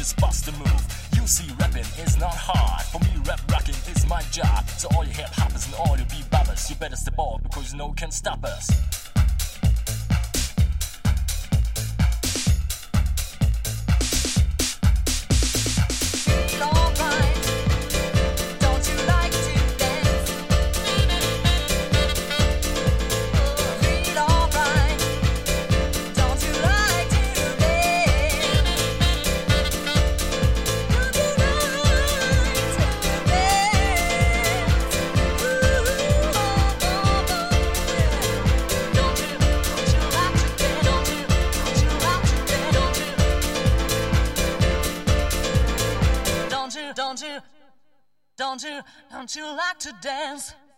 just bust a move. You see, rapping is not hard. For me, rap rocking is my job. So all you hip hoppers and all you beboppers, you better step off because no one can stop us. Don't you like to dance?